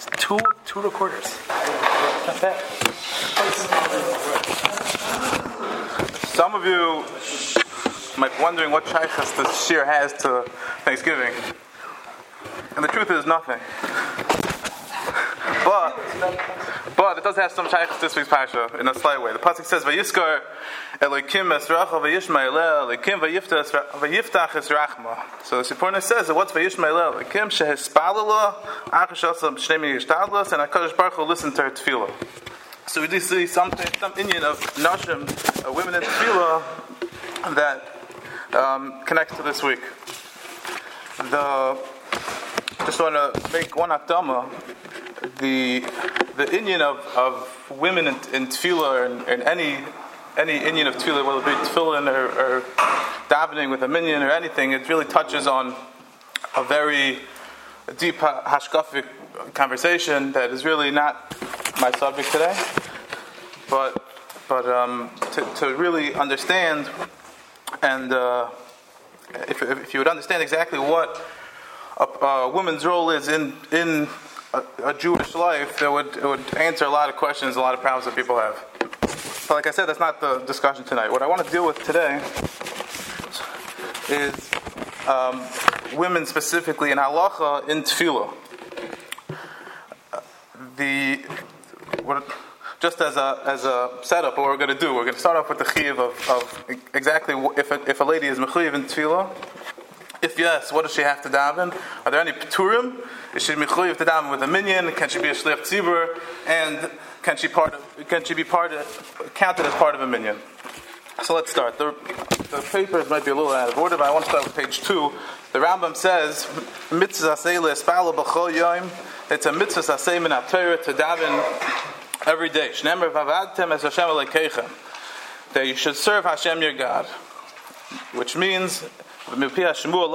Two recorders. Not bad. Some of you might be wondering what shaykhs this shir has to Thanksgiving. And the truth is nothing. But it does have some shaykhs this week's parsha in a slight way. The pasuk says, "Vayiskar Elokim esracha vayishma eleh Elokim vayiftach es rachma." So the Sipporah says that what's vayishma eleh Elokim shehispalala achashasam shnei yishtadlas, and Hakadosh Baruch Hu listened to her tefillah. So we do see some inyan of nashim, women in tefillah, that connects to this week. Just want to make one akdama. The inyan of women in tefillah and any inyan of tefillah, whether it be tefillin or davening with a minyan or anything, it really touches on a very deep hashkafic conversation that is really not my subject today. But to really understand, and if you would understand exactly what a woman's role is in a Jewish life, it would answer a lot of questions, a lot of problems that people have. But like I said, that's not the discussion tonight. What I want to deal with today is women specifically in halacha in tefillah. Just as a setup, what we're going to do, we're going to start off with the chiyuv of exactly if a lady is mechuyev in tefillah. If yes, what does she have to daven? Are there any peturim? Is she mechuyev to daven with a minyan? Can she be a shliach tzibur? And can she be counted as part of a minyan? So let's start. The papers might be a little out of order, but I want to start with page 2. The Rambam says, "Mitzvah aseh le'espala b'chol yom." It's a mitzvah aseh min haTorah to daven every day. Shneimar v'avadtem es Hashem Elokeichem. That you should serve Hashem your God, which means. Chazal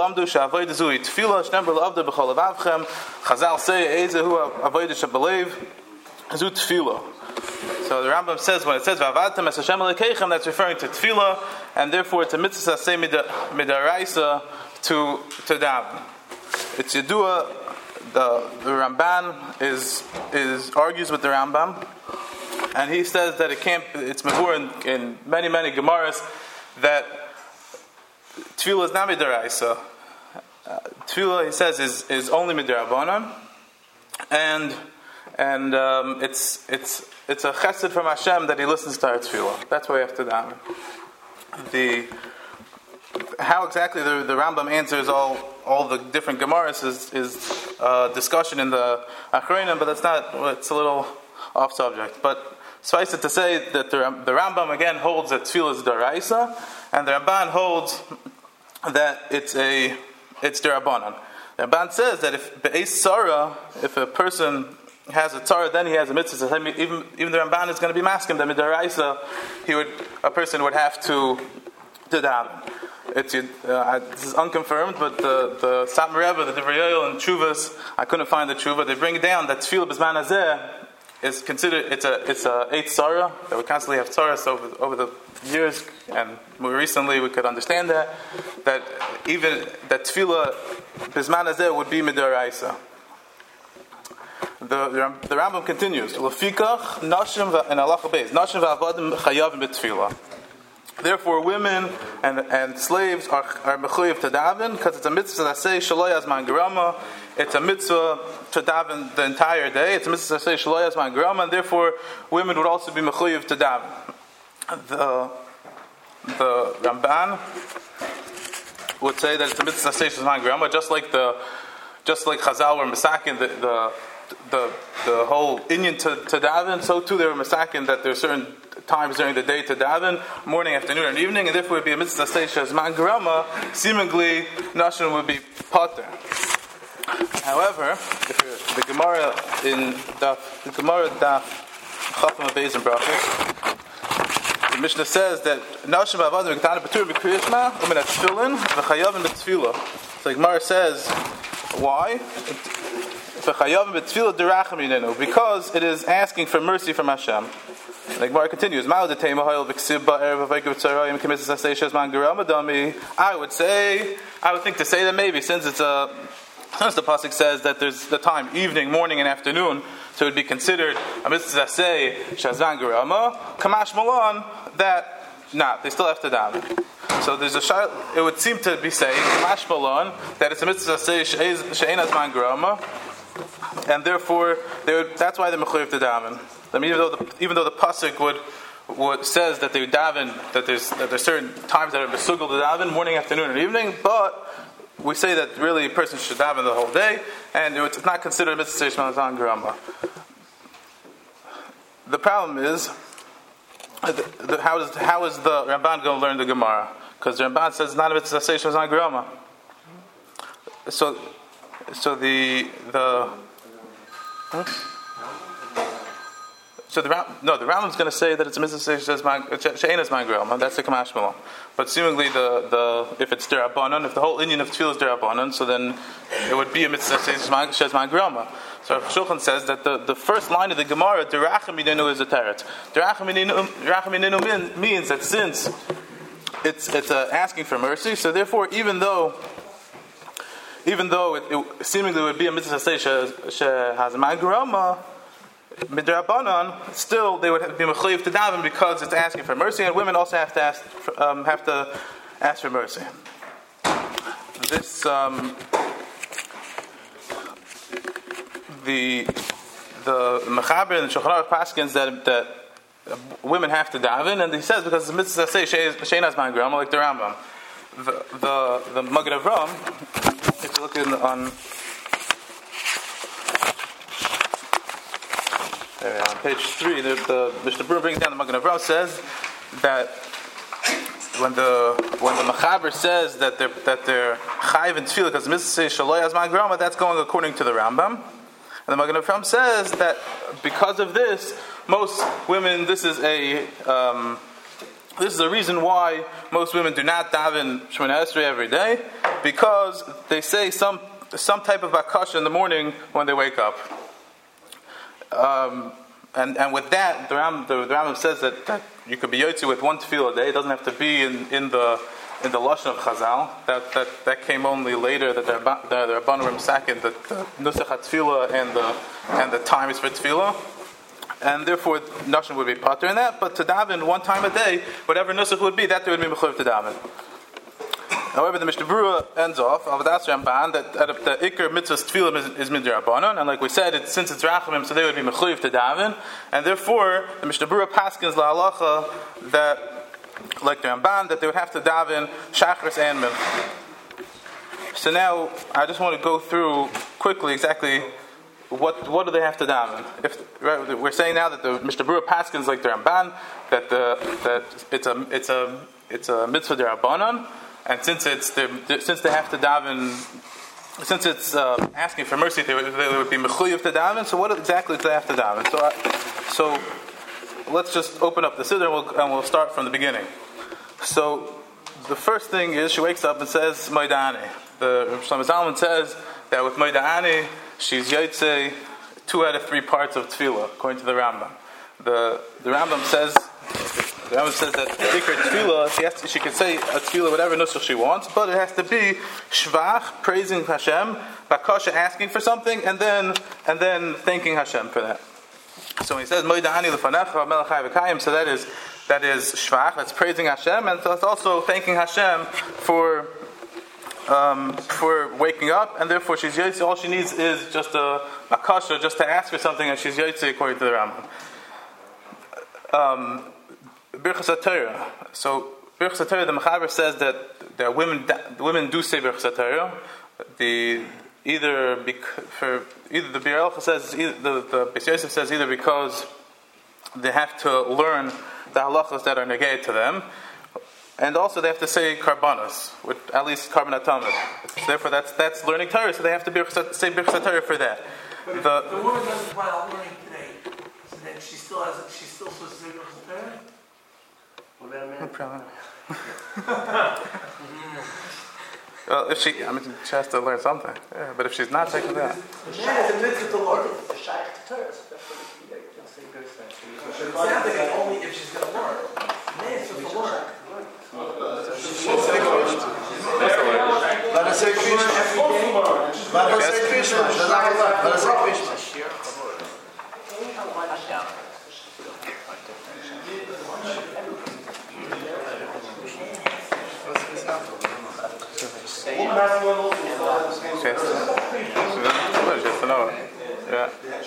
say so the Rambam says when it says that's referring to tefillah, and therefore it's a mitzvah say midaraisa to daven. It's Yedua. The Ramban is argues with the Rambam, and he says that it's mavur in many Gemaras that tefillah is not midaraisa. Tefillah, he says, is only midarabanan, and it's a chesed from Hashem that He listens to our tefillah. That's why we have to daven. How exactly the Rambam answers all the different Gemaras is discussion in the Achronim, but it's a little off subject. But suffice it to say that the Rambam again holds that tefillah is daraisa, and the Ramban holds that it's derabanan. The Ramban says that if a person has a tzara, then he has a mitzvah. Even the Ramban is going to be masking that midaraisa, a person would have to daven. This is unconfirmed, but the Satmar Rebbe, the Divrei Yoel, and Tshuvas, I couldn't find the Tshuva. They bring it down that tefillah b'zman hazeh is considered it's a eight tzara that we constantly have tzaras over the years, and more recently we could understand that even that tefillah b'zman hazeh would be midaraisa. The Rambam continues. Lefikach nashim and halacha beis nashim v'avadim chayavim b'tefillah. Therefore, women and slaves are mechuyev to daven because it's a mitzvah that says shaloi azman gerama. It's a mitzvah to daven the entire day. It's a mitzvah that says shaloi azman gerama, and therefore women would also be mechuyev to daven. The Ramban would say that it's a mitzvah that says azman gerama, just like Chazal were misakin the whole inyan to daven. So too they were misakin that there are certain times during the day to daven, morning, afternoon, and evening, and therefore it would be a mitzvah seisha zman gerama. Seemingly, nashim would be pater. However, if the Gemara daf chafam abeis and brachos, the Mishnah says that nashim v'avadim v'ketana b'tur b'kriyas ma u'min atfilin v'chayavim b'tefillah. So the Gemara says, why? Because it is asking for mercy from Hashem. The Gemara continues. I would think to say that maybe since it's Since the pasuk says that there's the time evening, morning, and afternoon, so it would be considered a mitzvah say shazan gerama kamash malan that they still have to daven. So there's it would seem to be saying kamash malan that it's a mitzvah say she'ein azman gerama, and therefore that's why they're mechuyev to daven. I mean, even though the pasuk would says that they daven, that there's certain times that are besugel to daven, morning, afternoon, and evening, but we say that really a person should daven the whole day, and it's not considered a mitzvah sheyishma azan gerama. The problem is, how is the Ramban going to learn the Gemara? Because the Ramban says it's not a mitzvah sheyishma azan gerama. So the Rambam's going to say that it's a mitzvah she'ein azman gerama. That's the kamash malan. But seemingly, if it's derabanan, if the whole inyan of tefillah is derabanan, so then it would be a mitzvah she'ein azman gerama. So Rav Shulchan says that the first line of the Gemara, derachem minenu, is a teret. Derachem minenu means that since it's asking for mercy, so therefore, even though it seemingly would be a mitzvah she'azman gerama, midrabanan, still they would be mechuyev to daven because it's asking for mercy, and women also have to ask for mercy. This the Mechaber and the Shulchan Aruch paskins that women have to daven, and he says because the mitzvah say she'ein azman gerama, like the Rambam, the Magen Avraham. If you look on page 3, the Mishnah Berurah brings down the Magen Avraham says that when the Mechaber says that they're chayiv in tefillah because the mitzvah says shaloi azman gerama, that's going according to the Rambam. And the Magen Avraham says that because of this, most women, this is a reason why most women do not daven Shemona Esrei every day, because they say some type of bakasha in the morning when they wake up. And with that, the Rambam says that you could be yotzi with one tefillah a day. It doesn't have to be in the lashon of Chazal. That came only later. That the Rabbanim were misaken the nusach tefillah and the time is for tefillah, and therefore nashon would be pater in that. But to daven one time a day, whatever nusach would be, that they would be mechuyev to daven. However, the Mishnah Berurah ends off of das Ramban that the ikar mitzvah tefillah is midrabanan, and like we said, since it's rachamim, so they would be mechuyev to daven, and therefore the Mishnah Berurah paskins la'alacha that, like the Ramban, that they would have to daven shachris and mincha. So now I just want to go through quickly exactly what do they have to daven. We're saying now that the Mishnah Berurah paskins like the Ramban that it's a mitzvah derabanan. And since they have to daven, since it's asking for mercy, they would be mechuyev to daven. So what exactly do they have to daven? So let's just open up the siddur and we'll start from the beginning. So the first thing is she wakes up and says Moeda'ani. The Shlomo Zalman says that with Moeda'ani she's yotze 2 out of 3 parts of tefillah, according to the Rambam. The Rambam says. The Rambam says that the ikar tefillah, she can say a tefillah whatever nusach she wants, but it has to be shvach, praising Hashem, bakasha, asking for something, and then thanking Hashem for that. So when he says Moeda'ani lefanecha melech chai v'kayim, so that is shvach, that's praising Hashem, and that's also thanking Hashem for waking up, and therefore she's yotze. All she needs is just a bakasha, just to ask for something, and she's yotze according to the Rambam. Birchas HaTorah. So Birchas HaTorah, the Mechaber says that women do say Birchas HaTorah. Either the Bir Elcha says, the Beis Yosef says either because they have to learn the halachos that are negated to them, and also they have to say karbanos, with at least carbon atomid. Therefore, that's learning Torah. So they have to say Birchas HaTorah for that. But if the woman doesn't plan on learning today, so then she's still supposed to say Birchas HaTorah? What about a man? No problem. Well, if she has to learn something. Yeah, but if she's not taking that. The man is a mitzvah to learn. The shaykh to Torah, so that's what you can say good things. It sounds like it's only if she's going to learn. The man is supposed to learn. Let us say Let us say Krishma. Let us say Krishma. Just to know it. Yeah.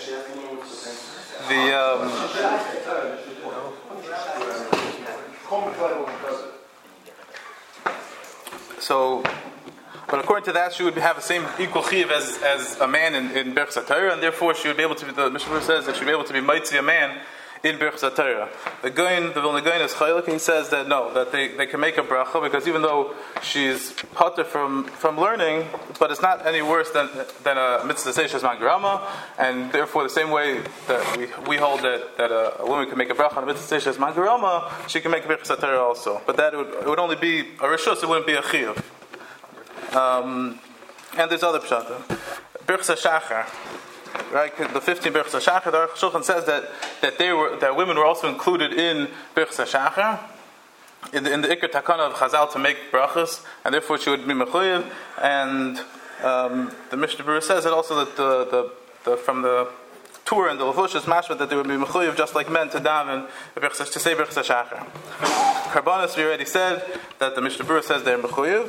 But according to that, she would have the same equal chiv as a man in Berchus HaTorah, and therefore she would be able to. The Mishnah says that she would be able to be mitzi a man in Berchus HaTorah. The Vilna Gaon is chaylik. He says that no, that they can make a bracha because even though she's pater from learning, but it's not any worse than a mitzvah seishes mangrama, and therefore the same way that we hold that a woman can make a bracha on a mitzvah seishes mangrama, she can make a Berchus HaTorah also. But that it would only be a rishus. It wouldn't be a chiyuv. And there's other pshatim. Berchus HaShachar. Right, the 15 Berchus HaShachar, the Aruch Shulchan says that women were also included in Berchus HaShachar, in the Iker Takana of Chazal to make brachas, and therefore she would be mechuyev. And the Mishnah Berurah says that also that the from the Torah and the Levush is mashma that they would be mechuyev just like men to daven to say Berchus HaShachar. Karbanos, we already said that the Mishnah Berurah says they're mechuyev.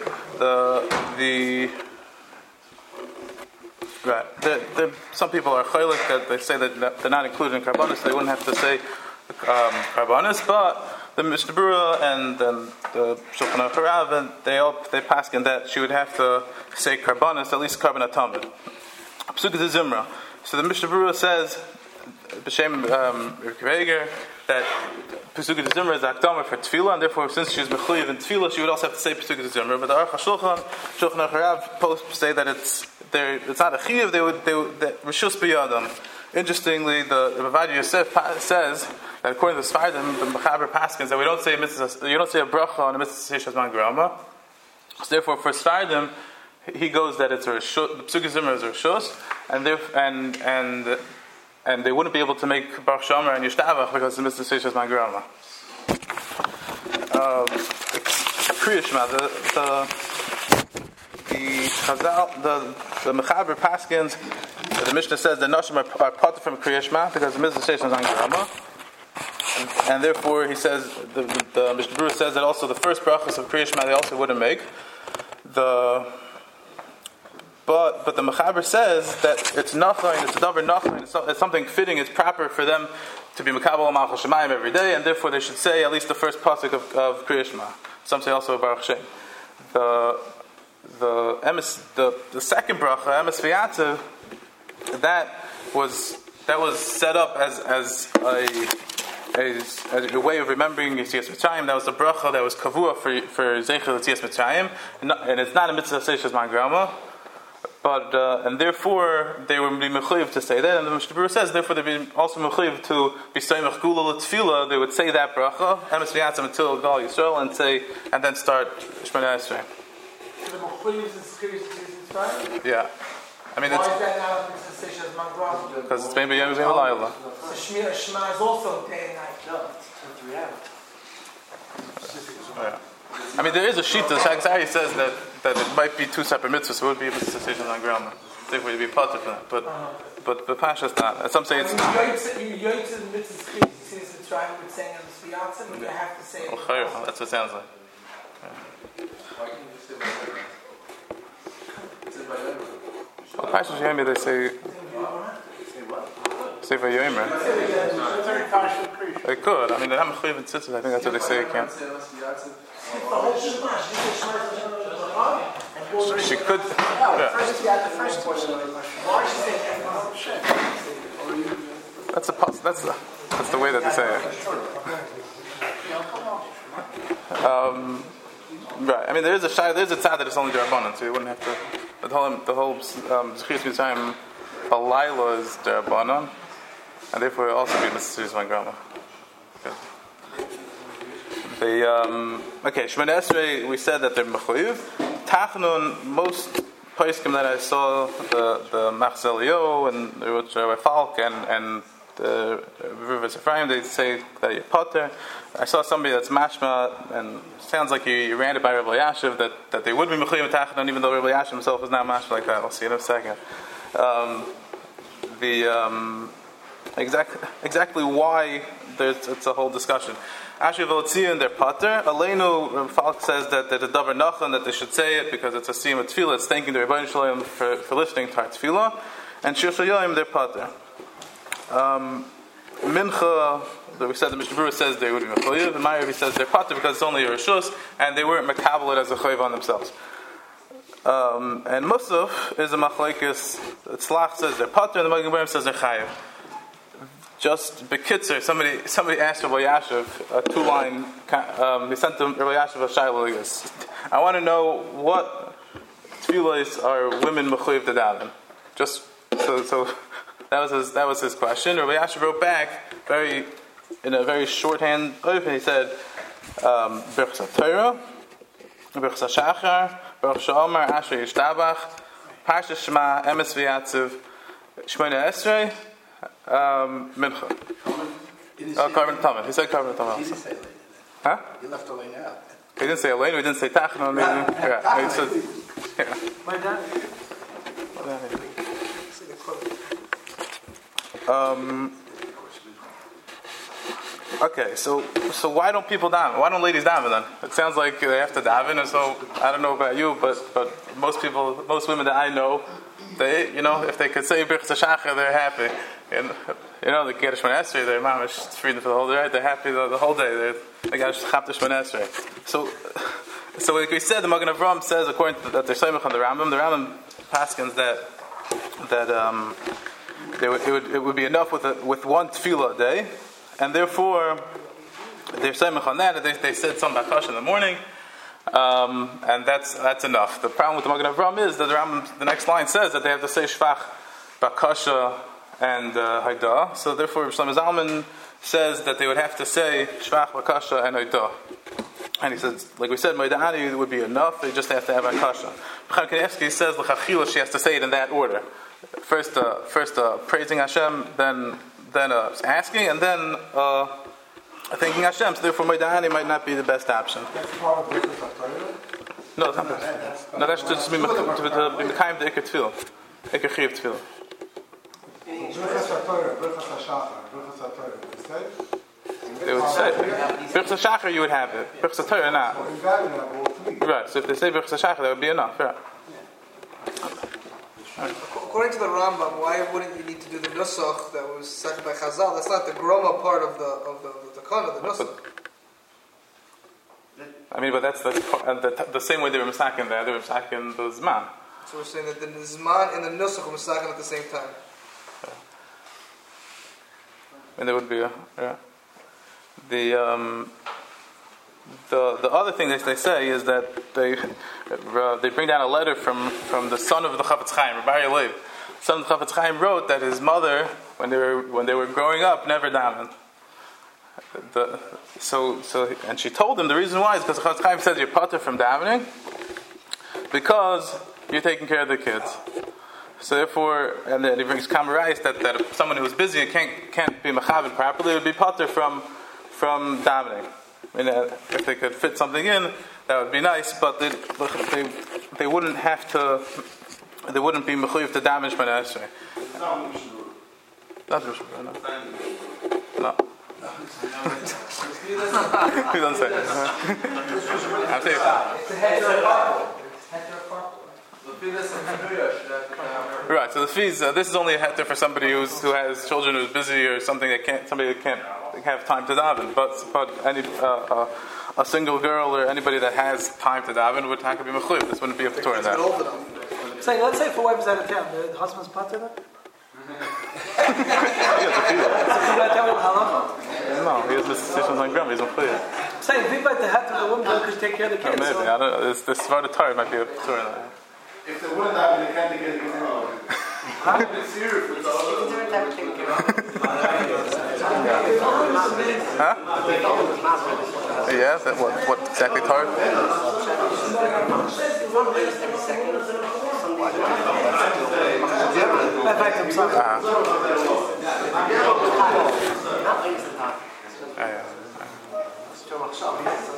Right. Some people are chaylik that they say that they're not included in karbanis, so they wouldn't have to say karbanis. But the Mishnah Berurah and then the Shulchan Aruch Harav, and they paskin that she would have to say karbanis, at least karban atamid. Pesukah de Zimra. So the Mishnah Berurah says b'shem Regever that Pesukah de Zimra is akdama for tefillah, and therefore since she was mechuyev in tefillah, she would also have to say Pesukah de Zimra. But the Aruch Shulchan Aruch Harav say that it's not a chiyuv. They would rishus biyadam. Interestingly, the Ravadia Yosef says that according to the Sfardim, the Mechaber Paskins, that you don't say a bracha on a mitzvah seishes mangrama. So therefore, for Sfardim, he goes that it's a rishus. The Pesukah Zimra is a rishus, and they wouldn't be able to make Baruch Shomer and Yishtabach because the mitzvah seishes mangrama. Kriya Shema, the Chazal, the Mechaber Paskins, the Mishnah says that Nashim are part from Kriya Shema because the mitzvah seishes mangrama, and therefore he says the Mishnah Berurah says that also the first brachas of Kriya Shema they also wouldn't make. But the Mechaber says that it's nachlain, it's a davar nachlain, it's something fitting, it's proper for them to be mekabel malchus shemayim every day, and therefore they should say at least the first pasuk of Kriya Shema. Some say also Baruch Shem. The second bracha, Emes V'Yatziv, that was set up as a way of remembering Yetzias Mitzrayim. That was the bracha that was kavua for Zeichel Yetzias Mitzrayim, and it's not a mitzvah seishes mangrama. But and therefore they would be mechuyev to say that, and the Mishnah Berurah says therefore they'd be also mechuyev to be sayimach gula l'tefila. They would say that bracha Emes V'Yatziv until Gal Yisrael and then start Shemona Esrei. The mechuyev is Kriya Mitzrayim. Yeah, I mean why is that not a mitzvah seishes mangrama? Because it's maybe Yom Halayla. So Shema is also day and night. No, it's reality. Yeah. I mean, there is a shita. Shagzari says that it might be two separate mitzvahs. So it would be a mitzvah seishes mangrama. Therefore, you'd be potter for that. But the Pasha's not. And some say it's. You yoytze the mitzvah seishes Mitzrayim with saying Emes V'Yatziv, but you have to say. That's what it sounds like. Well, Pasha's Yemi, they say. Say for Yomer. They could. I mean, they're not mechuyev in tzitzis. I think that's what they say. You can't. She could. Yeah. That's the way that they say it. Right. I mean, there's a tzad that it's only derabanan, so you wouldn't have to. The whole Zechiyas Mitzrayim halayla is derabanan, and therefore it will also be mitzvah seishes mangrama. Okay, Shemona Esrei, we said that they're mechuyev. Tachnun, most poskim that I saw, the Machzeliot and the Rabbi Falk and the Ruvas Ephraim, they say that you're potter. I saw somebody that's mashma, and sounds like you ran it by Rabbi Yashiv that they would be mechuyim tachanun, even though Rabbi Yashiv himself is not mashma like that. I'll see in a second. Exactly why it's a whole discussion. Actually, V'Lotzia and their potter. Aleinu Falk says that the davar nachon, that they should say it because it's a siyum of tefillah. It's thanking the Rebbeinu Shalom for listening to our tefillah. And Shir Shoyim their potter. Mincha, we said the Mishnah Berurah says they would be mechayiv, and Ma'ariv says they're potter because it's only a reshus, and they weren't makabel it as a chayiv on themselves. And Musaf is a machlekes. Tzlach says they're potter, and the Magen Avraham says they're chayiv. Just bekitzer, somebody asked Rabbi Yashiv a 2-line. They sent them Rabbi Yashiv a shayla like this. I want to know what tefillas are women mechayiv to daven. Just so. That was his question. Rabbi Yashiv wrote back in a very shorthand open. He said, Birchas HaTorah, Birchas HaShachar, Baruch She'omar, Asher Yishtabach, Parshas Shema, Emes V'Yatziv, Shemona Esrei, Mincha. Karban Tamid. He said Karban Tamid. He didn't say Elaine. Huh? You left Elaine out. He didn't say Elaine. He didn't say Tachanun. Yeah. He said, My dad. Okay, so why don't people daven? Why don't ladies daven then? It sounds like they have to daven, and so I don't know about you, but most women that I know, they, if they could say Birchas HaShachar, they're happy. And the Kiddush Shemona Esrei, their mom is freedom for the whole day, right? They're happy the whole day. They got Chap Shemona Esrei. So like we said, the Magen Avraham says, according to that, they're Seimach on the Rambam paskins that it would be enough with one tefillah a day, and therefore they're Seimach on that. They said some bakash in the morning, and that's enough. The problem with the Magen Avraham is that the next line says that they have to say shvach, bakasha, and haidah. So therefore, Shlomo Zalman says that they would have to say shvach, bakasha, and haidah. And he says, like we said, Moeda'ani would be enough. They just have to have akasha. Chaim Kanievsky says l'chachila she has to say it in that order. First praising Hashem, then asking, and then thanking Hashem. So therefore, Moeda'ani might not be the best option. That's part of Birchas HaTorah? No, it's not. No, that's just to be mekayim the ikar tefillah, ikar chiyuv tefillah. Birchas HaTorah, Birchas HaShachar, Birchas HaTorah. They would say Birchas HaShachar, you would have it. Birchas HaTorah, not. Right. So if they say Birchas HaShachar, that would be enough. Right. According to the Rambam, why wouldn't you need to do the nusach that was said by Chazal? That's not the groma part of the takana, the nusach. I mean, but that's the same way they were misakin there. They were misakin the zman. So we're saying that the zman and the nusach were misakin at the same time. And there would be the other thing that they say is that they bring down a letter from the son of the Chafetz Chaim, Rabbi Leib. The son of the Chafetz Chaim wrote that his mother, when they were growing up, never davened. And she told him the reason why is because the Chafetz Chaim says you're potter from davening because you're taking care of the kids. So therefore, and then he brings kamarais that someone who's busy and can't be mechaven properly would be potter from davening. I mean, if they could fit something in, that would be nice, but they wouldn't have to. They wouldn't be mechuyev to damage Shemona Esrei. Not Mishnah Berurah, no. He doesn't say it. I'm saying right, so the fees. This is only a heter for somebody who has children who's busy or something that can't have time to daven. But any a single girl or anybody that has time to daven would have to be mechuyev. This wouldn't be a Torah that. So let's say if a wife is out of town, the husband's potter then? No, he has decisions on grandma. He's mechuyev. Say if we buy the hat to the woman because take care of the kids. Maybe I don't know. This Svarta Torah might be a Torah. If they wouldn't have it, they can't take it anymore. It's serious. Huh? Yeah, that what exactly Torah?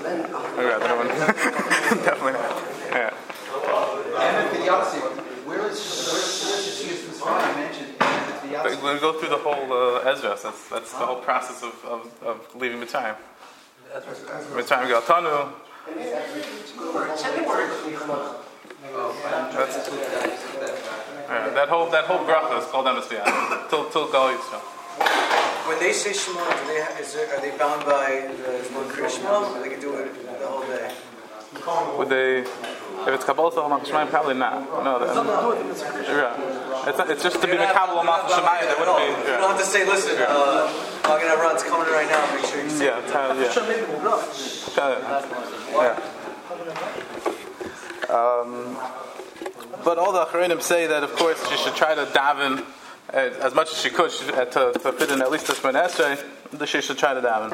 Definitely not. Yeah. And the Yahtzee, where is she used this one? I mentioned the Yahtzee. We'll go through the whole Ezra. That's the whole process of leaving Mitzrayim. Mitzrayim Galtanu. That whole bracha is called Emes till Gal Yisrael. When they say Shema, are they bound by the one Kriya Shema, or they can do it the whole day? Would they? If it's Kabbalah Salach Shemayim, probably not. No, it's just to be the Kabbalah Malach Shemayim. That wouldn't be. You don't have to say, listen, I'm gonna run. It's coming right now. Make sure you say. But all the Acharonim say that, of course, she should try to daven as much as she could to fit in at least the Shemona Esrei. She should try to daven.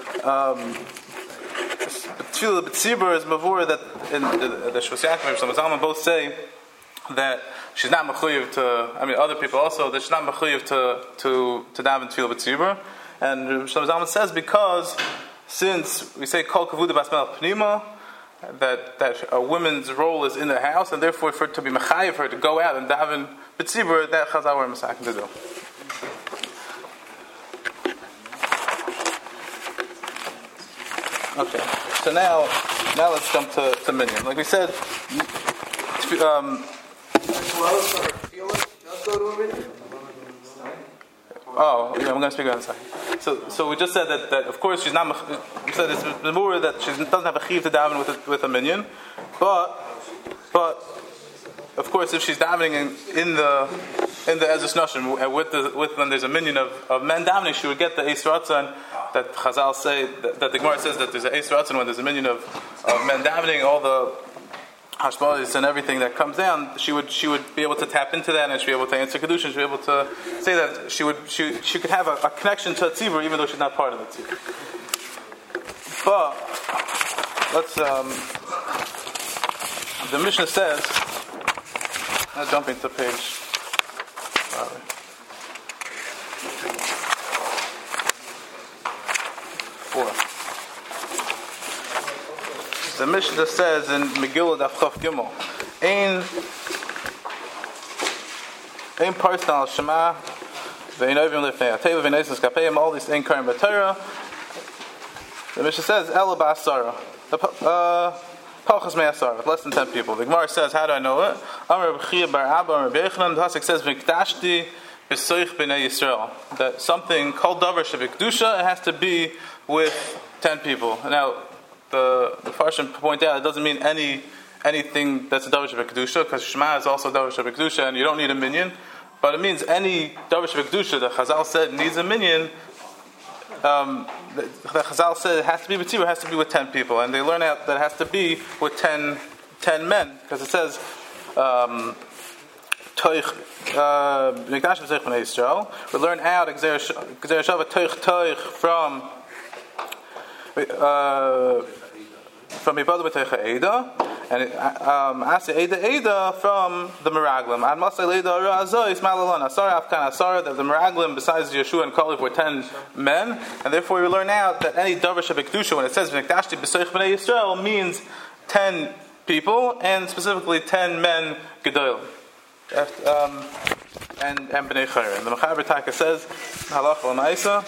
Tefillah B'tzibur is mavur that in the Shvus Yaakov and Shlomo Zalman both say that she's not mechuyev to. I mean, other people also that she's not mechuyev to daven Tefillah B'tzibur, and Shlomo Zalman says because since we say Kol Kavuda Bas Melech Pnima, that a woman's role is in the house, and therefore for it to be mechayev for her to go out and daven B'tzibur, that Chazal were masakin to do. Okay, so now let's jump to Minyan. Like we said, I'm going to speak on that. So we just said that of course she's not. We said it's more that she doesn't have a chiv to daven with a Minyan, but of course if she's davening in the Ezras Nashim and with when there's a Minyan of men davening, she would get the Eis Ratzon. That Chazal say that the Gemara says that there's an Eis Ratzon when there's a minyan of men davening, all the hashmalis and everything that comes down. She would be able to tap into that, and she'd be able to answer kedushin. She'd be able to say that she could have a connection to a tzibur even though she's not part of the tzibur. But let's the Mishnah says. Now jumping to page. The Mishnah says in Megillah Daf Chof Gimel, Ein Parson al Shema, Ve'enovim Lefnei Ateva, Ve'neisnes Kapeim, all these Ein Karim B'Torah. The Mishnah says Ela Ba'asara, Pachas Me'asara, less than 10 people. The Gemara says, how do I know it? Amar B'chia Bar Abba, Amar B'Yechanan. The Pasuk says V'Kdashti B'Soich B'nei Yisrael, that something called Davar Shebikdusha, it has to be with 10 people. Now, the Farshim point out it doesn't mean anything that's a Davar Shebikdusha, because Shema is also Davar Shebikdusha, and you don't need a minyan. But it means any Davar Shebikdusha that Chazal said needs a minyan. That Chazal said it has to be with 2, it has to be with 10 people, and they learn out that it has to be with 10 men, because it says Mikdash B'Seich B'nei Yisrael. We learn out Gzer Shava Toich from Ibadu B'Teicha Eda, and Asya Eda from the Meraglim. Ad Masay Eda Razo is Malalon Asara Afkan Asara, that the Meraglim besides Yeshua and Kaleb were 10 men, and therefore we learn out that any Davar Shebikdusha, when it says Mikdashti B'Seich B'nei Yisrael, means 10 people, and specifically 10 men Gedolim. And B'nei Chayrin. The Mechaber Taka says Halach L'Maisa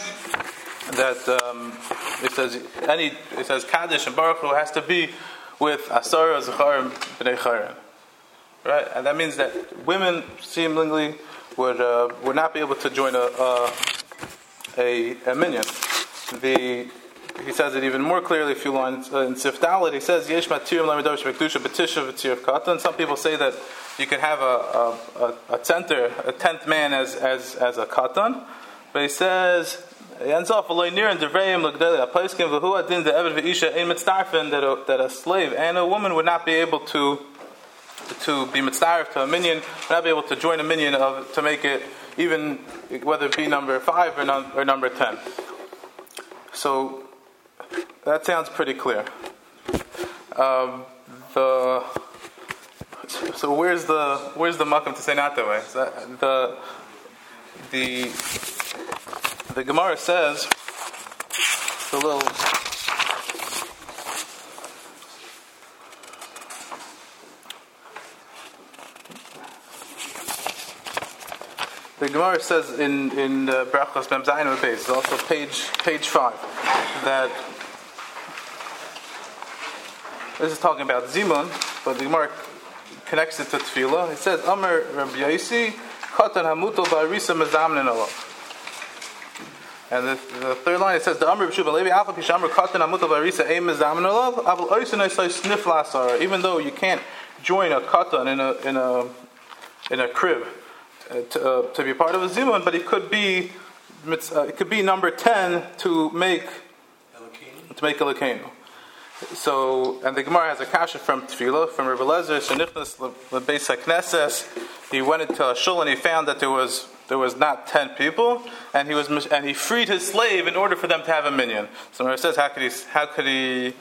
that it says Kaddish and Baruch Hu has to be with Asara Zecharim B'nei Chayrin, right? And that means that women seemingly would not be able to join a minyan. He says it even more clearly a few lines in Sif Dalet. He says Yesh Matirim L'Midav Shebekdusha B'Tisha V'Tzir Katan. Some people say that you can have a center, a 10th man as a katan, but he says that a slave and a woman would not be able to be mitzdarif to a minyan, would not be able to join a minyan to make it even whether it be number 5 or number 10. So that sounds pretty clear. So where's the makam to say not that way? So the Gemara says The Gemara says in Brachos Mem Zayin Beis, it's also page 5, that this is talking about Zimun, but the Gemara connects it to Tefillah. It says, Amar Rabbi Yosi, Katan Hamuto Ba'arisa Mezamnin Alav. And the third line, it says, the Amr B'Shuv Levi Alpha Pishamr Katan Hamuto Ba'arisa Ein Mezamnin Alav, Aval Oisin Oisai Snif Lasar. Even though you can't join a Katan in a crib to be part of a Zimun, but it could be number 10 to make a Lekenu. So, and the Gemara has a kasha from Tefillah, from Rebbe Lezer, Shenichnas Lebeis HaKnesses. He went into a shul and he found that there was not 10 people, and he freed his slave in order for them to have a minyan. So it says, how could he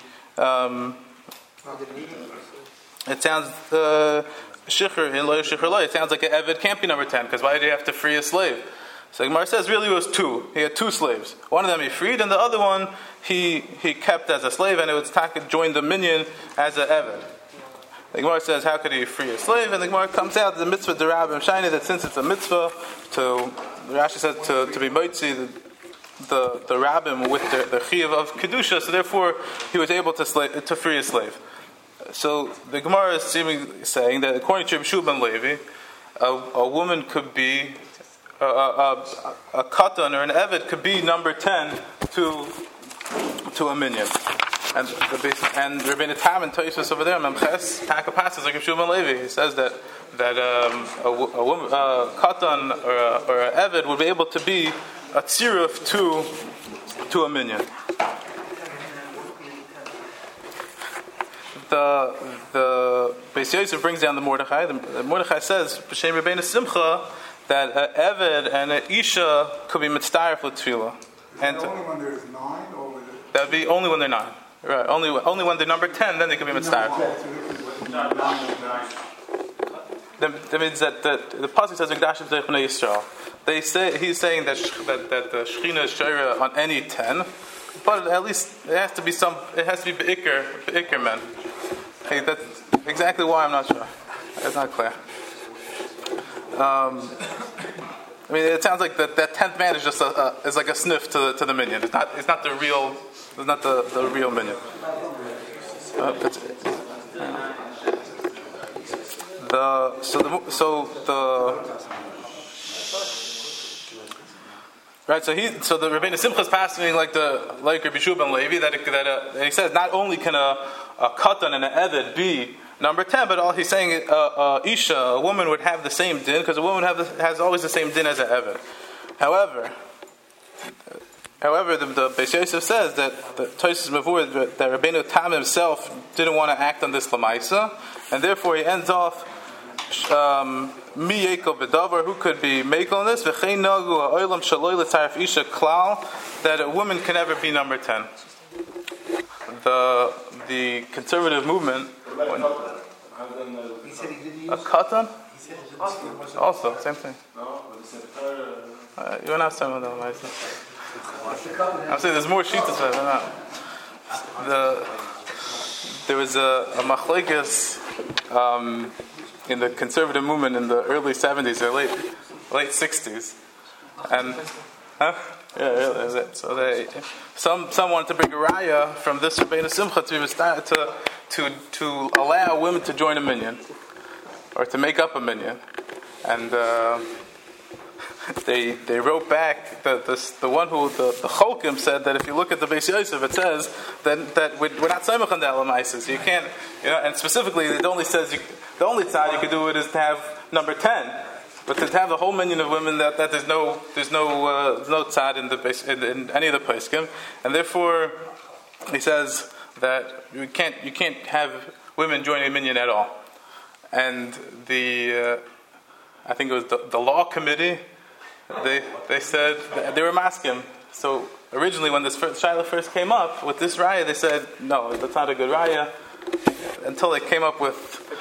it sounds Shikhr in Lo Shikhr Lo. It sounds like an Eved can't be number 10, because why did he have to free a slave? So Gemara says really it was 2. He had 2 slaves. One of them he freed, and the other one he kept as a slave, and it was Taka joined the minyan as an Eved. The Gemara says, how could he free a slave? And the Gemara comes out the mitzvah derabim shiny, that since it's a mitzvah Rashi says to be moitzi the rabbim with the chiyuv of kedusha, so therefore he was able to free a slave. So the Gemara is seemingly saying that according to Rabbi ben Levi, a woman could be a katan or an eved could be number 10 to a minyan. And Rabbeinu Tam and Toysus over there, Memches Taka passes like Rabbi ben Levi. He says that a woman, a katan or an eved would be able to be a tziruf to a minyan. The Beis Yosef brings down the Mordechai. The Mordechai says, B'Shem Rabbeinu Simcha, that an Eved and an Isha could be mitzdaref l'tefillah. And only when there's 9, or that would be only when they're 9. Right. Only when they're number 10, then they could be mitzdaref. That means that the pasuk says Mikdash B'nei Yisrael. He's saying that the Shechina is shayra on any 10. But at least it has to be be'ikr men. Hey, that's exactly why I'm not sure. It's not clear. I mean, it sounds like that 10th man is just is like a sniff to the minyan. It's not the real minyan. Right, so the Rabbeinu Simcha is passing like Rabbi Shua ben Levi that he says not only can a katan and an eved be number 10, but all he's saying isha, a woman would have the same din, because a woman has always the same din as an eved. However, the Beis Yosef says that the Tosis Mavur that Rabbeinu Tam himself didn't want to act on this lamaisa, and therefore he ends off mi yekel bedavar, who could be makel on this, v'chein nagu ha'olam shaloi l'tzaref isha klal, that a woman can never be number 10. The conservative movement, a katan, also same thing. You're not saying that, I'm saying there's more shitas than that. There was a machlekes in the conservative movement in the early 70s or late 60s, and so some wanted to bring a raya from this Rabbeinu Simcha to allow women to join a minyan or to make up a minyan, and they wrote back the one who the Cholkim said that if you look at the Beis Yosef, it says that we're not Saimach on the Elamaisis. So you can't, and specifically it only says the only tzad you could do it is to have number 10, but to have the whole minyan of women that there's no tzad in any of the poskim, and therefore he says that you can't have women joining a minyan at all. And I think it was the law committee. They said they were masking. So originally, when this Shiloh first came up with this raya, they said no, that's not a good raya. Until they came up with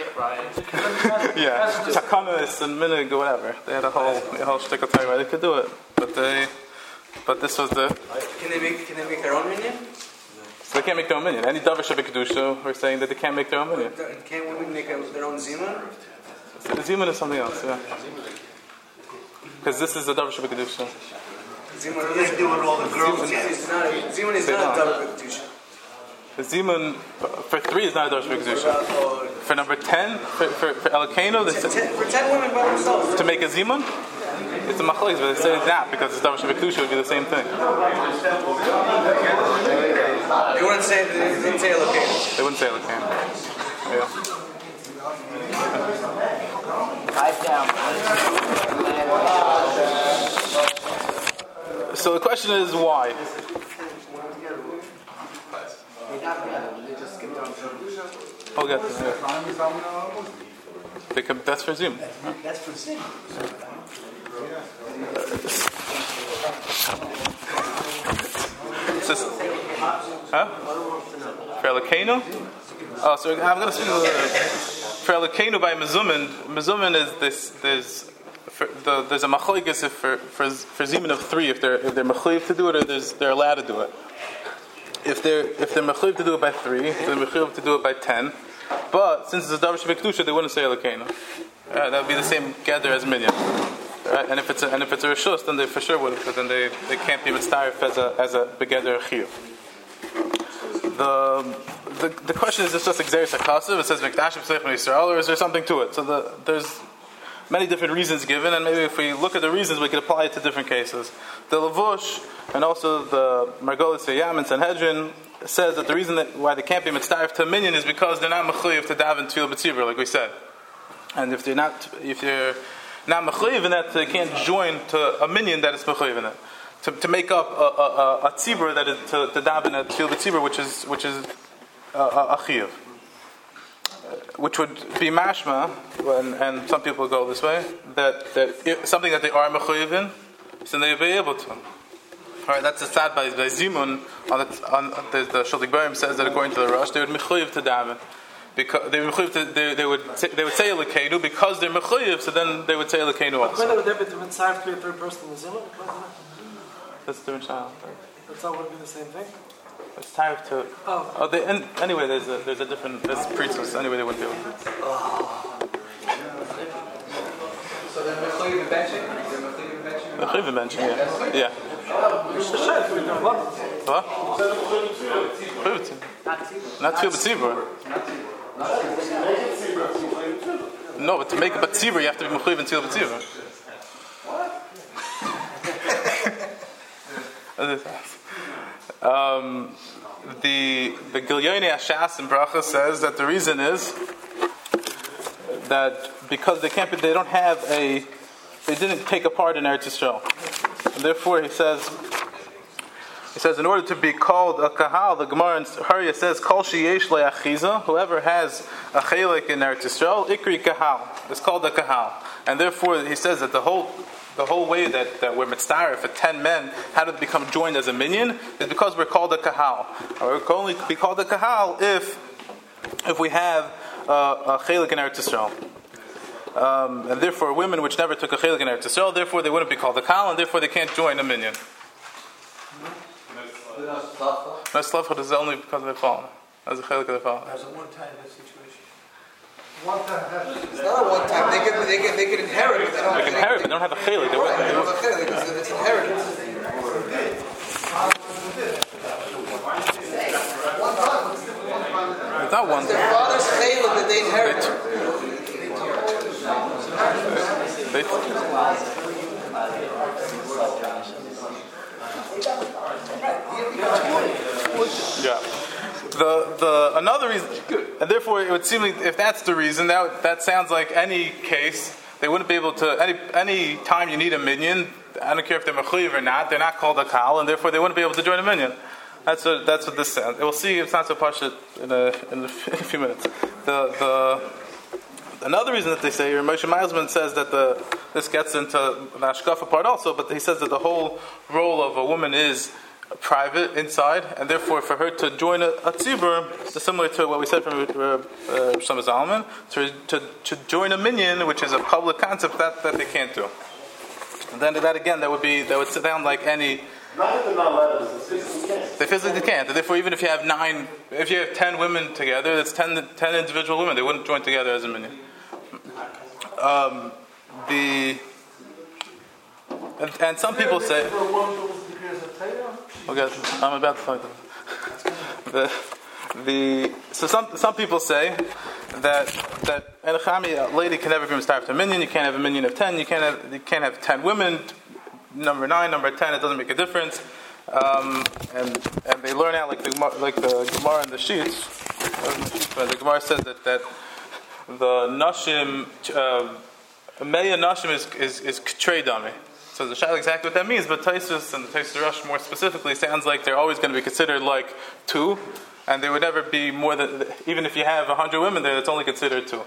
takanas and minig or whatever. They had a whole shtick of time where they could do it, but this was the. Can they make their own minyan? So they can't make their own minyan. Any davar shabikadusha are saying that they can't make their own minyan. Can't women make their own zimun? The zimun is something else. Yeah. Because this is the davar shebekdusha. What do they do with all the girls? Zimun is not a davar b'kedusha. The zimun for 3 is not a davar shebekdusha. For number 10, for Elokeinu, For 10 women by themselves. to make a zimun, it's a machlokes, but they say it's not because it's davar shebekdusha would be the same thing. They wouldn't say Elokeinu. They wouldn't say Elokeinu. Yeah. So the question is why? I'll get there. That's for Zim. That's for sin. For Elokeinu? Oh, so I'm going to speak for Elokeinu by Mezumin. Mezumin is this. There's a machlokes for zimun of 3 if they're mechuyev to do it or they're allowed to do it. If they're mechuyev to do it by 3, they're mechuyev to do it by 10. But since it's a davar shebekdusha, they wouldn't say Elokeinu. That would be the same gather as minyan. Right? And if it's a reshus, then they for sure would. But then they can't be mitzdaref as a begather chiyuv. The question is just exeris hakasav. It says mikdashim seich Yisrael, or is there something to it? So there's many different reasons given, and maybe if we look at the reasons, we could apply it to different cases. The Lavush and also the Margolis Yam and Sanhedrin says that the reason why they can't be mitzdaref to a minyan is because they're not mechuyev to daven tefillah b'tzibur, like we said. And if they're not mechuyev in that, they can't join to a minyan that is mechuyev in it. To make up a tzibur that is to daven at tefillah b'tzibur, which is a chiyuv. Which would be mashma, and some people go this way, that if something that they are mechuyev in, so they'll be able to. Alright, that's the sad by Zimun. The Shulchan Aruch says that according to the Rosh, they would mechuyev to daven. Because they would say Elokeinu because they're mechuyev, so then they would say Elokeinu also. When would there be to mitzvah to be a third person in the zimun? That's a different child. That's not would be the same thing. It's time to. Anyway, there's a different precepts. Anyway, they wouldn't be able to. So they're mechuyev benching? Mechuyev benching, yeah. What? Not tefillah b'tzibur. No, but to make a b'tzibur, you have to be mechuyev in tefillah b'tzibur. The Gilyoni Ashas in Bracha says that the reason is that because they didn't take a part in Eretz Yisrael, and therefore he says in order to be called a kahal, the Gemara in Harya says Kol sheyesh le'achiza, whoever has a chelik in Eretz Yisrael, ikri kahal, it's called a kahal, and therefore he says that the whole way that we're mitzdaref for 10 men, how to become joined as a minyan, is because we're called a kahal. Or we can only be called a kahal if we have a chelik in Eretz Yisrael. And therefore women which never took a chelik in Eretz Yisrael, therefore they wouldn't be called a kahal, and therefore they can't join a minyan. No, slavchot is only because of their fall. As a chelik of their fall. That's a one-time situation. It's not a one time. They can inherit it. They can inherit, but they don't have a chelik. They don't have a chelik because it's inheritance. It's not one. It's their father's chelik that they inherit. Yeah. Another reason, and therefore it would seem like if that's the reason, that sounds like any case they wouldn't be able to. Any time you need a minyan, I don't care if they're mechuyev or not, they're not called a kal, and therefore they wouldn't be able to join a minyan. That's what this sounds. We'll see. It's not so pashut in a few minutes. Another reason that they say here, Moshe Meisman says that this gets into the Ashkafa part also, but he says that the whole role of a woman is private inside, and therefore for her to join a tzibur, similar to what we said from Shlomo Zalman, to join a minyan, which is a public concept, that they can't do. And then that would sound like any. Not if they're not allowed to, they physically can't. Therefore, even if you have 10 women together, that's 10 individual women. They wouldn't join together as a minyan. and some people say. For a woman who was the Kriyas HaTorah, Okay, I'm about to find them. So some people say that Enechami, a lady can never be mistarif to a minion. You can't have a minion of 10. You can't have 10 women. Number 9, number 10, it doesn't make a difference. And they learn out like the Gemara in the sheets. The Gemara says that the nashim, meya nashim is k'trei dami. So the shayla exactly what that means, but Taisus and the Taisus Rush more specifically sounds like they're always going to be considered like 2, and they would never be more than, even if you have 100 women there, it's only considered 2.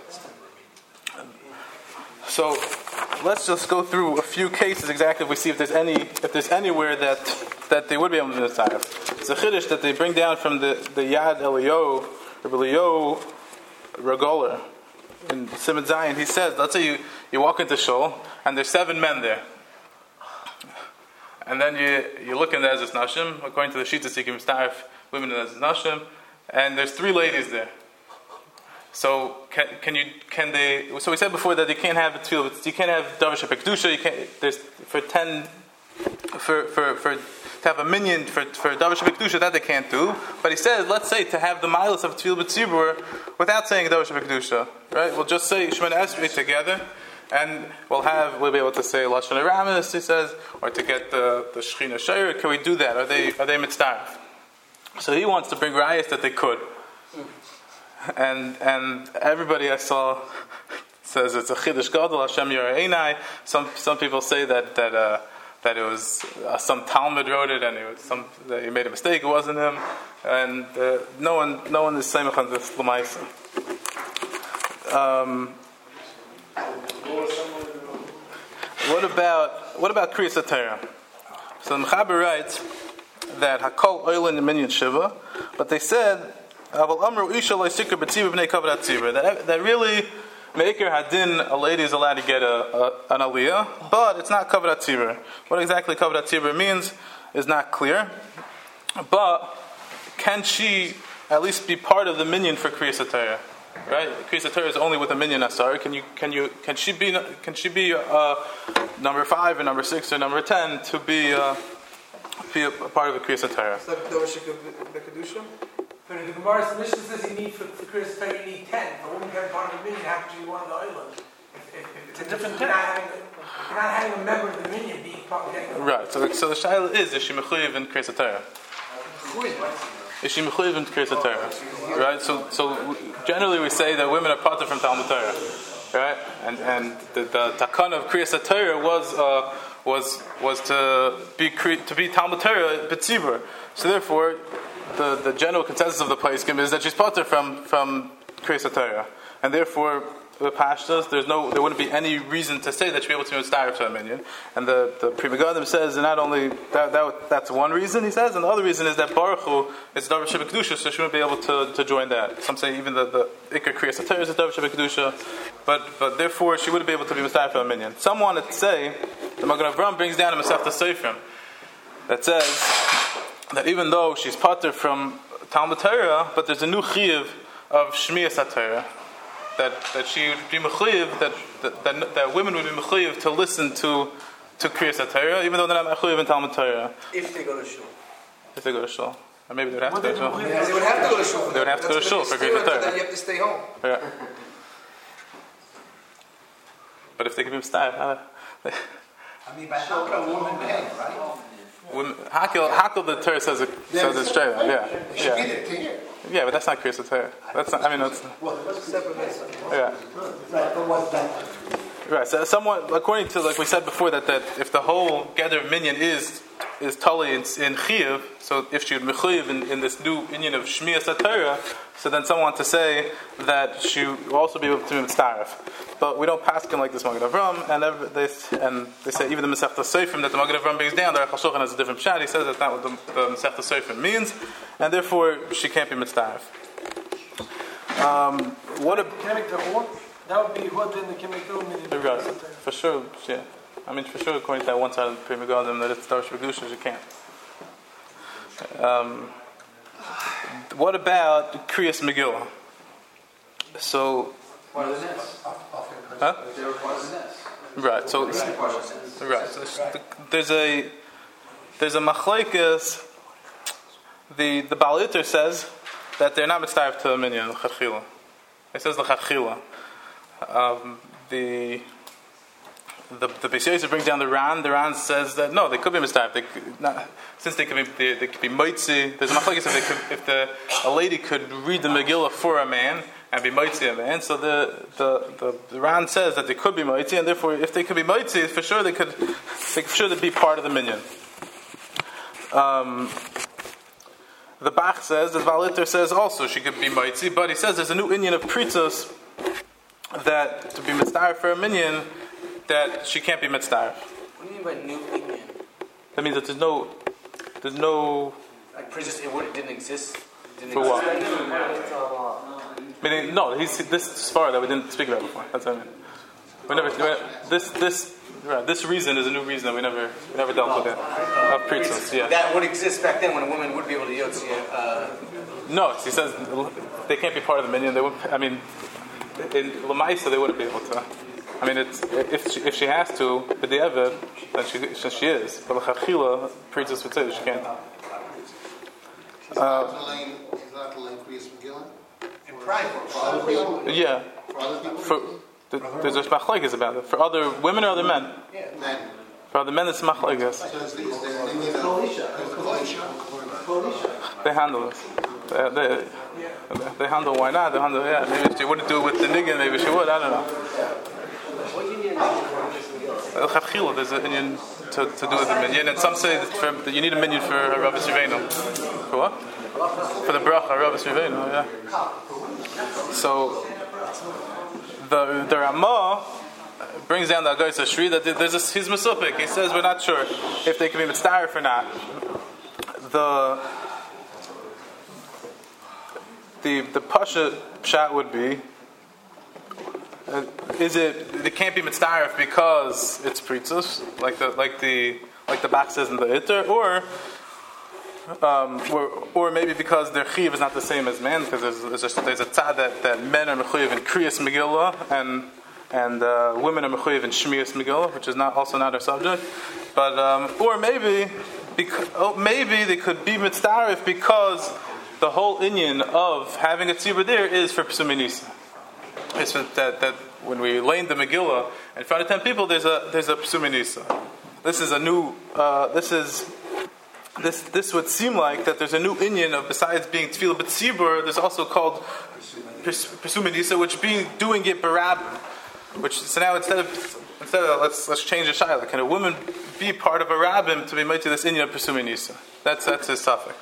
So let's just go through a few cases exactly. We see if there's anywhere that they would be able to do this. It's a chiddush that they bring down from the Yad Eliyahu, Rabbi Eliyahu Regoler in Simon Zion. He says, let's say you walk into shul and there's 7 men there. And then you look in the Ezes Nashim, according to the Shittas, you can starve women in the Ezes Nashim, and there's 3 ladies there. So can they? So we said before that you can't have tefillah, you can't have davar shebekdusha. You can't. There's for to have a minion for davar shebekdusha that they can't do. But he says, let's say to have the milas of tefillah b'tzibur without saying davar shebekdusha, right? We'll just say Shemona Esrei together. And we'll be able to say Lashon Aramis, he says, or to get the Shechina Shayr. Can we do that? Are they mitzdarf? So he wants to bring rayas that they could. And everybody I saw says it's a Chiddush Gadol, Hashem Yoreh Einai. Some people say that it was some Talmud wrote it, and that he made a mistake. It wasn't him, and no one is saying on this Lamaisa. What about Kriyas HaTorah? So the Mechaber writes that Hakol Oilin and Minyan Shiva, but they said that really Me'ikr Hadin, a lady is allowed to get an aliyah, but it's not Kavod HaTzibur. What exactly Kavod HaTzibur means is not clear, but can she at least be part of the minyan for Kriyas HaTorah? Right, Kriyas HaTorah is only with a minyan asar. Can she be number 5 or number 6 or number 10 to be a part of a Kriyas HaTorah? It's like the Gemara's mission says you need for Kriyas HaTorah you need 10. A woman can be part of the minyan. How could you be one of the island? It's a different thing. You're not having a member of the minyan being part of the island. Right. So the shaila is she mechuyev in Kriyas HaTorah? Is she mechuyev in Kriyas HaTorah? Right. So generally we say that women are parted from Talmud Torah, right? And the takana of Kriyas HaTorah was to be Talmud Torah b'tzibur. So therefore, the general consensus of the place is that she's parted from Kriyas HaTorah, and therefore the pashtas there wouldn't be any reason to say that she'd be able to start to a minyan. And the Pri Megadim says not only that's one reason he says, and the other reason is that Baruch Hu is davar shebekdusha, so she wouldn't be able to join that. Some say even the Ikar Kriyas HaTorah is a davar shebekdusha, but therefore she wouldn't be able to be start to a minyan. Some want to say the Magen Avraham brings down a Masechta Seifrim that says that even though she's pater from Talmud Torah, but there's a new chiyuv of Shmiyas HaTorah. That she would be mechuyev, that women would be mechuyev to listen to Kriyas HaTorah, even though they're not mechuyev in Talmud Torah. If they go to shul. If they go to shul. And maybe they would have to go to shul. They would have to go to shul. They would have to go to shul for Kriyas HaTorah. Then you have to stay home. Yeah. But if they can be mistayef, I mean, by how could a woman pay, right? Hakel the Torah says it's straight on, yeah. Yeah, but that's not Kriyas HaTorah. That's not. I mean, that's. Yeah. Right. So, somewhat according to like we said before that if the whole gather of minyan is totally in chiyuv, so if she would mechuyev in this new minyan of Shmiyas HaTorah, so then someone wants to say that she will also be able to be mitzdaref. But we don't pass him like this Magen Avraham, and they say even the Masechta Seifrim that the Magen Avraham brings down, the Aruch HaShulchan has a different pshat. He says that's not what the Masechta Seifrim means, and therefore she can't be mitzdaref. What a that would be what then the Kimmel for sure, yeah. I mean, for sure, according to that one side of the Pri Megadim, that it's Davar Shebekdusha, you can't. What about Kriyas Megillah? So, Part of the nest. huh? They were part of the nest. Right. So, Right. So there's a machlekes. The Baal Iter says that they're not mitzvah to a minyan l'chachila. It says l'chachila. The Beis Yosef brings down the Ran. The Ran says that no, they could be mitzvah. Since they could be mitzi. There's a machlekes if a lady could read the Megillah for a man and be mitzi a man. So the Ran says that they could be mitzi, and therefore, if they could be mitzi, for sure they could be part of the minyan. The Bach says, the Baal Iter says also she could be mitzi, but he says there's a new inyan of pritzos that to be mitzvah for a minyan that she can't be mitzvah. What do you mean by new inyan? That means that there's no Like pritzos, it didn't exist. For what? Meaning, no, this svara that we didn't speak about before. That's what I mean. This reason is a new reason that we never dealt with it. Of pritzos, yeah. That would exist back then when a woman would be able to yotzi. No, he says they can't be part of the minyan. They would. I mean, in Lamaisa they wouldn't be able to. I mean, it's if she has to, but the Eved, then she is. But the Chachila, priestess would say that she can't. Is that the lane Kriyas Megillah? In private. For other people? Yeah. For other people? There's a machlekes about it. For other women or other men? Men. For other men, it's machlekes. So it's these. They handle it. They handle why not? They handle, yeah. Maybe she wouldn't do it with the niggin, maybe she would, I don't know. There's an Indian to do with the minyan, and some say that you need a minyan for Rabbi Srivenu. For what? For the bracha, Rabbi Srivenu, yeah. So the Ramah brings down the Agos Ashri that he's Mesupik. He says we're not sure if they can be mitzvah or not. The pasha pshat would be it can't be mitzvah because it's pritzos like the Bach says in the Iter, or maybe because their chiv is not the same as men, because there's a tzad that men are mechuyev in Kriyas Megillah and women are mechuyev in Shmiyas Megillah, which is also not our subject. But or maybe they could be mitzvah because the whole inyan of having a tzibur there is for Pesumei Nisa. It's that when we lane the Megillah in front of 10 people, there's a Pesumei Nisa. This is a new. This would seem like that there's a new inyan of besides being tefillah b'tzibur, there's also called Pesumei Nisa, which doing it barab. So now instead of let's change the shayla. Can a woman be part of a rabbim to be made to this inyan of Pesumei Nisa? That's his suffix.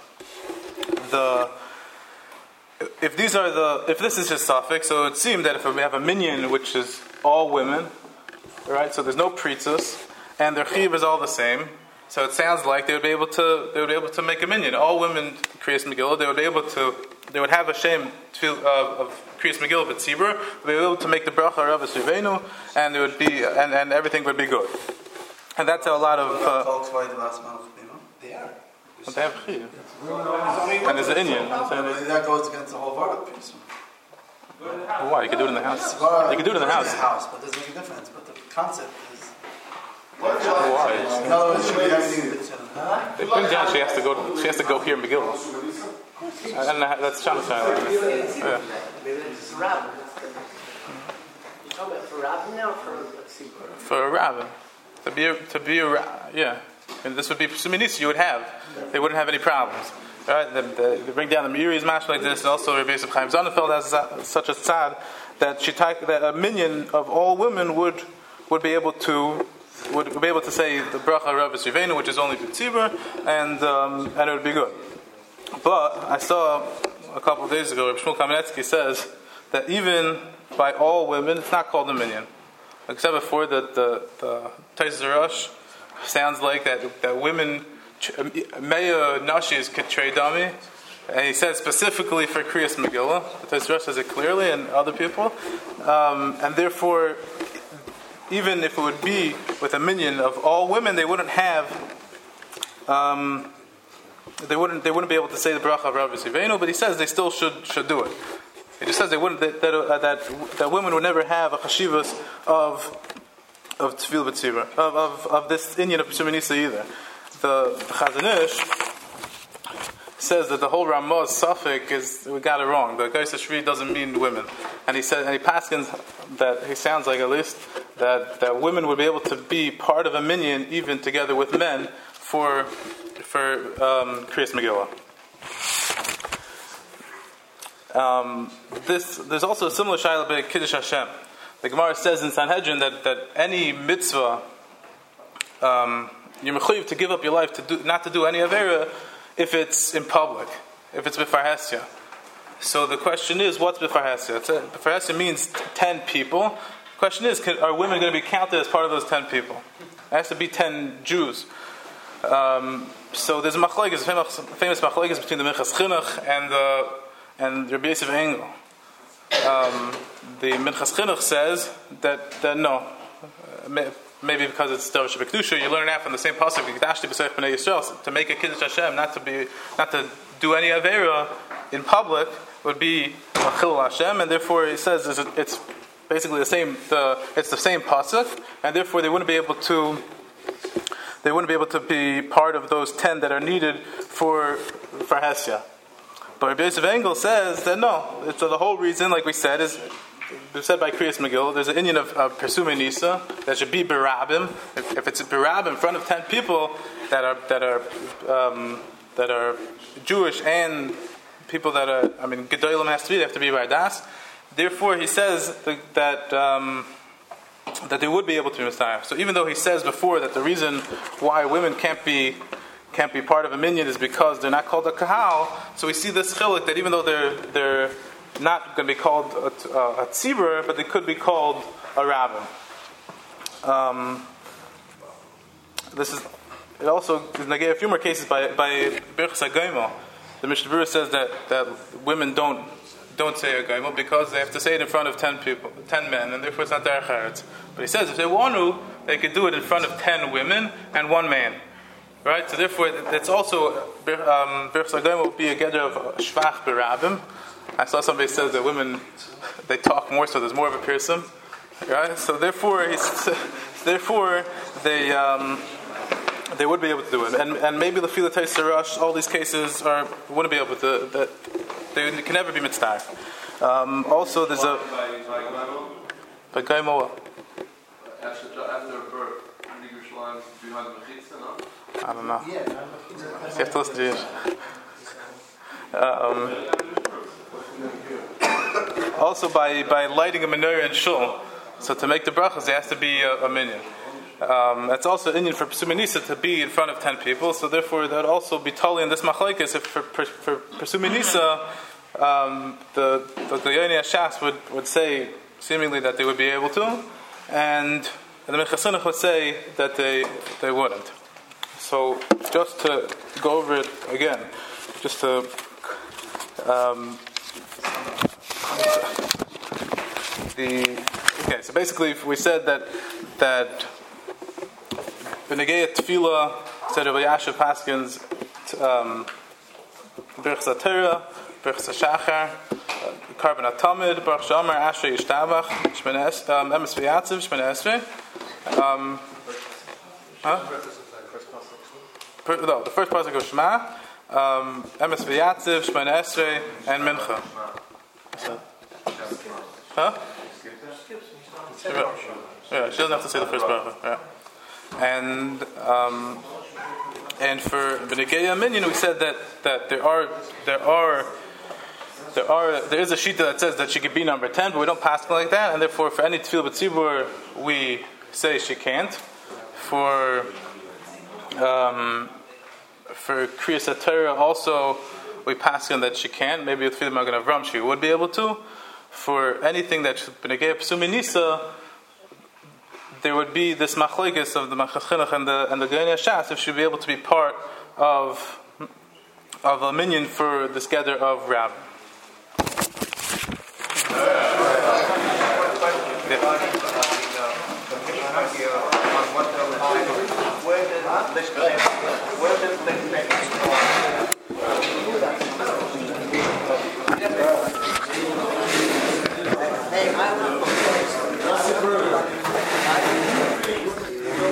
If this is his suffix, so it would seem that if we have a minyan which is all women, right? So there's no pritzos, and their chiv is all the same. So it sounds like they would be able to make a minyan. All women Kriyas Megillah, they would have a shame of Kriyas Megillah b'tzibur. They would be able to make the bracha Rabbi Srivenu, and it would be and everything would be good. And that's how a lot of They are. but they have chiv. And there's an inyan. That goes against the whole Vardak piece. Why? You can do it in the house. You can do it in the house. But it doesn't make a difference. But the concept is. Why? No, it should be everything. They bring down. She has to go here in Megillah. And that's Shamash. Yeah. Maybe it's rabbin. You're talking about for rabbin now, for a rabbin. To be a yeah. And this would be Pesumei Nisa you would have. They wouldn't have any problems. Right? They bring down the Meiri's mash like this, and also Rabbi Yosef Chaim Sonnenfeld has such a tzad that a minyan of all women would be able to say the bracha Rabbi Srivenu, which is only b'tzibur, and it would be good. But I saw a couple of days ago, Rabbi Shmuel Kamenetsky says that even by all women, it's not called a minyan, except for the Taisus Rosh sounds like that women Meya Nashis Ketrei Dami, and he said specifically for Kriyas Megillah. The Taisus Rosh says it clearly, and other people, and therefore, even if it would be with a minyan of all women, they wouldn't have. They wouldn't be able to say the bracha of Rabbi Srivenu, but he says they still should do it. He just says they wouldn't that women would never have a chashivas of Tefillah B'Tzibur, of this Inyan of Pesumei Nisa either. The Chazon Ish says that the whole Ramah's suffix is, we got it wrong. The Geis HaShvi doesn't mean women, and he paskins that, he sounds like at least that women would be able to be part of a minyan even together with men for Kriyas Megillah. There's also a similar shayla by Kiddush Hashem. The Gemara says in Sanhedrin that any mitzvah, you're mechuyev to give up your life not to do any avera if it's in public, if it's b'farhesya. So the question is, what's b'farhesya? B'farhesya means 10 people. The question is, are women going to be counted as part of those 10 people? It has to be 10 Jews. So there's a machlokes, famous machlokes between the Minchas Chinuch and Rabbi Yosef Engel. The Minchas Chinuch says that no, maybe because it's Darash B'Kedusha, you learn that from the same pasuk, to make a Kiddush Hashem, not to do any avera in public would be a Chilul Hashem, and therefore he says it's basically the same pasuk, and therefore they wouldn't be able to be part of those 10 that are needed for Hesya. But Rabbi Yosef Engel says that no, it's the whole reason, like we said, is said by Kriyas Megillah. There's an Inyan of Pesumei Nisa that should be berabim. If it's a berab in front of 10 people that are Jewish and people that are, Gedolim has to be, they have to be by das. Therefore, he says that they would be able to be Messiah. So even though he says before that the reason why women can't be part of a minyan is because they're not called a kahal, so we see this chiluk that even though they're not going to be called a tzibur, but they could be called a rabbin. It also is negay a few more cases by Birchas HaGoymo. The Mishnah Berurah says that women don't say a goymo because they have to say it in front of 10 people, 10 men, and therefore it's not derech eretz. But he says if they want to, they could do it in front of 10 women and 1 man. Right? So therefore, it's also Birchas HaGoymo would be a gather of shvach berabim. I saw somebody says that women they talk more, so there's more of a piercing. Right? So therefore they would be able to do it, and maybe the Filat Rush, all these cases wouldn't be able to. That they can never be mitzvah. Also, there's a by Gaimo. After birth, behind the mechitza, no? I don't know. You have to listen to it. Also, by lighting a menorah in shul, so to make the brachas, there has to be a minyan. That's also Indian for Pesumei Nisa to be in front of 10 people, so therefore that would also be totally in this machlokes. If for Pesumei Nisa, the Yoni Shas would say seemingly that they would be able to, and the Minchas Chinuch would say that they wouldn't. So just to go over it again, just to so basically we said that B'negei Tefillah, said Rabbi Yashav Paskins, Birchas HaTorah, Birchas HaShachar, Karban HaTamid, Baruch She'amar, Ashrei Yishtabach, Emes V'Yatziv, Shmoneh Esrei. The first pasuk of Shema, Emes V'Yatziv, Shmoneh Esrei, and Mincha. Yeah, she doesn't have to say the first pasuk. Yeah. And for B'negei Minyan, we said that there is a shita that says that she could be number 10, but we don't pass it like that, and therefore for any Tefillah B'Tzibur we say she can't. For Kriyas HaTorah also we pass on that she can't. Maybe with Tefillah Magen Avram she would be able to. For anything that B'negei Pesumei Nisa, there would be this machlokes of the Minchas Chinuch and the Yoni Shas if she'd be able to be part of a minyan for this gather of Rabbin. Where did